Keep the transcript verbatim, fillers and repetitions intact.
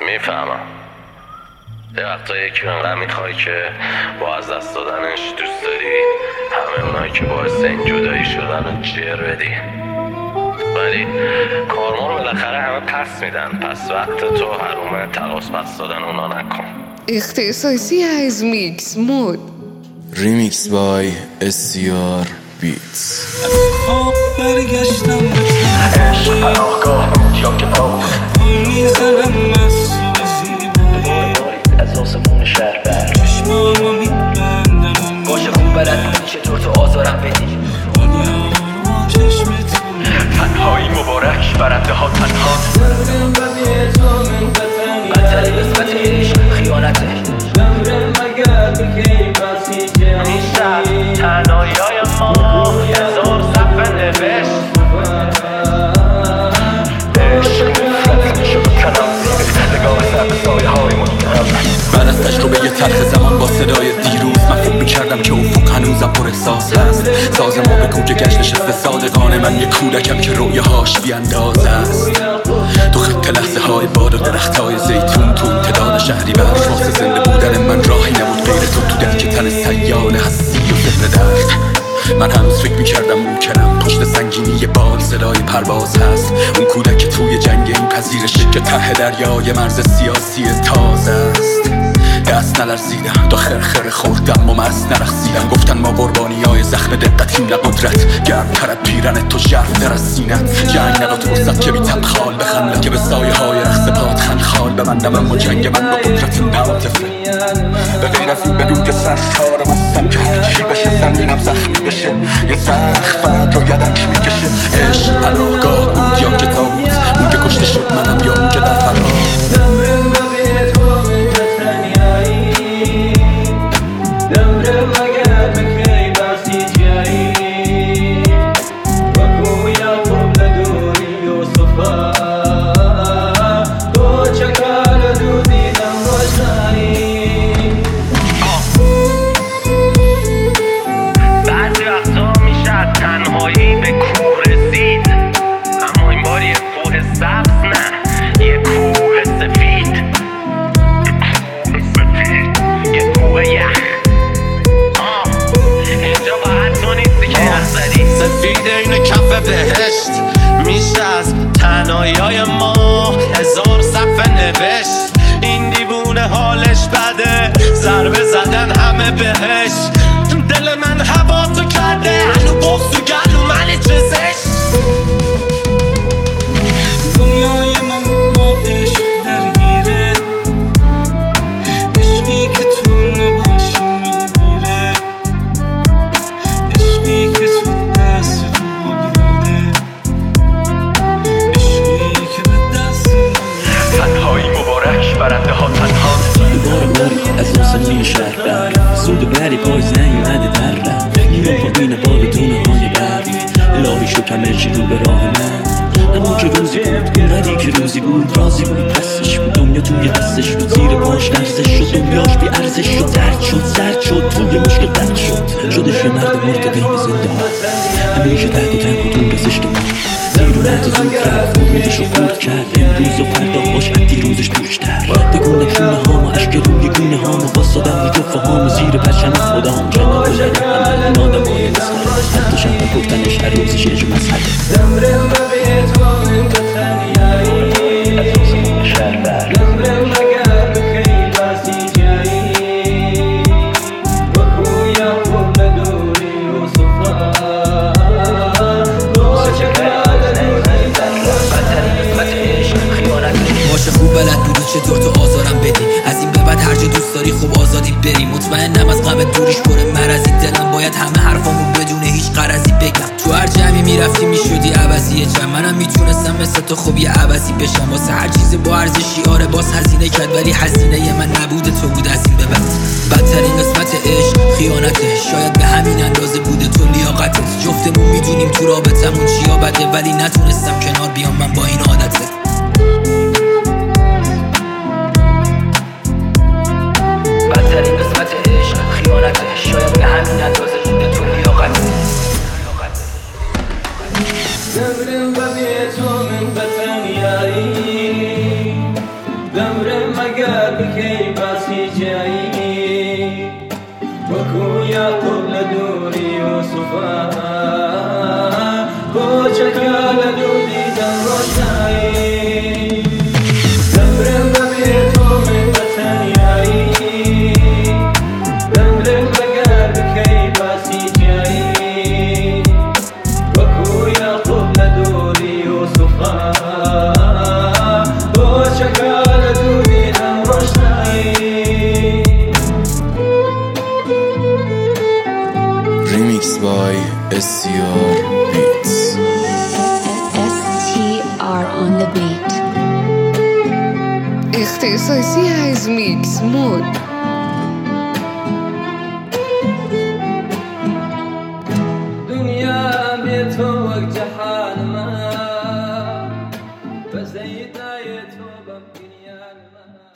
میفهمم یه وقتا یکی انقدر میخوای که با از دست دادنش دوست داری همه اونایی که باعث این جدایی شدن رو جر بدی، ولی کارما رو بالاخره همه پس میدن. پس وقت تو حرومه تقاس پس دادن اونا نکن. اختصاصی از میکس مود ریمیکس بای اسیار بیتس. خواب برگشتم عشق پناهگاه یا که پاک میزنم مسئول زیبایی از آسمون شهر بر چشمامو میبندم باشه خوب بلد بودی چطور تو آزارم بدی. دنیا چشمت تنهایی مبارک برنده ها تنها دمرم و بیتامم بدتری قسمت عشق خیانته دمرم مگر بکی بسیجه نیستم تنهایی های ما هزار صفحه نوشت عشق نفرت میشه بکنم زیر نگاه سر سایه های مستقم. بعد از تجربه یه تلخ زمان با صدای دیروز من فکر میکردم که افق هنوزم پر احساس هست. ساز ما به کوچه گشت نشسته صادقانه، من یه کودکم که رویاهاش بیانداز است. تو خط لحظه های باد و درخت های زیتون تو امتداد شهری برش واسه زنده بودن من راهی نبود غیر تو تو درک تن سیال هستی و ذهن درد. من هنوز فکر میکردم ممکنم پشت سنگینی بال صدای پرواز هست. اون کودک توی جنگ این پذیرشه که ته دریای مرز سیاسی تازه است. دست نلرزیدم تا خرخره خوردم و مست نرخصیدم. گفتن ما قربانی های زخم دقتیم نه قدرت. گرم تر پیرن تو ژرف در از سینت. جنگ نداد فرصت که بی تبخال بخندم که به سایه های رقص پات خال ببندم. اما جنگ من با قدرت نامتفه به غیر از این بدون که سرشارم هستم که هرچی بشه زمینم زخمی بشه. یه سخت فرد رو یدک میکشه. عشق پناهگاه بود یا که تابوت اون که کشته شد منم یا اون که در فرار. دمرم و بیتامم بتنیایی دمرم مگر بکی بسیجه و گویا تو نداری یوسفا تو چکار دودیدم روشنایی. بعضی وقتا میشه تنهایی به کوه رسید، اما این بار یه کوه سبز نه، یه کوه سفید. یه کوه یخ. آه اینجا باید تو نیستی که یخ زدی. سفید این کف بهشت میشه از تنهایی های ما هزار صفحه نوشت. این دیوونه حالش بده ضربه زدن همه بهش. دل من هوا تو کرده هنو بغض تو گلو من چزش. دنیای من با عشق درگیره عشقی که تو نباشی میمیره. عشقی که تو دست تو بوده عشقی که به دست تنهایی مبارک برنده ها تنها بار باری از آسمون شهر بر زود بری پایز نیومده در رفت. میرم پایین بال دونه های برف الهی شکم ارچی رو به راه من. اما که روزی بود اونقدی که روزی بود رازی بود پسش بود. دنیا توی دستش بود زیر پاش لرزش شد. دنیاش بی ارزش شد درد شد زرد شد توی مشکل درد شد. شدش یه مرد مرد قیم زنده ها همیشه تحت و تنها دور از اجتماع. زیر اومد و زود رفت امیدش رو خورد کرد. امروز و فردا باش دیروزش دوشتر بگونه کونه هامو عشق روی گونه هامو باستادم رو جفه هامو زیر پرچم خودم. جنم بزنیم همه این آدم های مسخره حتی شب گفتنش هر روزش یه جو مسخره. دمرم و بیتامم بتنیایی از آسمون شهر بر دمرم مگر بکی بسیجه و گویا تو نداری یوسفا تو چکار دودیدم باشه خوب بلد بودی چطور تو آزارم بدی. از این به بعد هر جا دوست داری خوب آزادی بری. مطمئنم از غم دوریش پر مرضی. دلم باید همه حرفامو بدون هیچ غرضی بگم. تو هر جمعی میرفتی میشدی عوضی جمع. منم میتونستم مثل تو خوب یه عوضی بشم. واسه هر چیز با ارزشی آره باز هزینه کرد، ولی هزینه من نبوده تو بود از این به بعد. بدترین قسمت عشق خیانته. شاید به همین اندازه بوده تو لیاقتت. جفتمون میدونیم تو رابطمون چیا بده، ولی نتونستم کنار بیام من با این عادته. بدترین قسمت عشق خیانته. شاید به همین اندازه بوده تو لیاقتت. دمرم و بیتامم بتنیایی دمرم the beat. اختصاصی از میکس مود. دنیا بی تو وقت جهان ما بس دیتا تو بم دنیا ما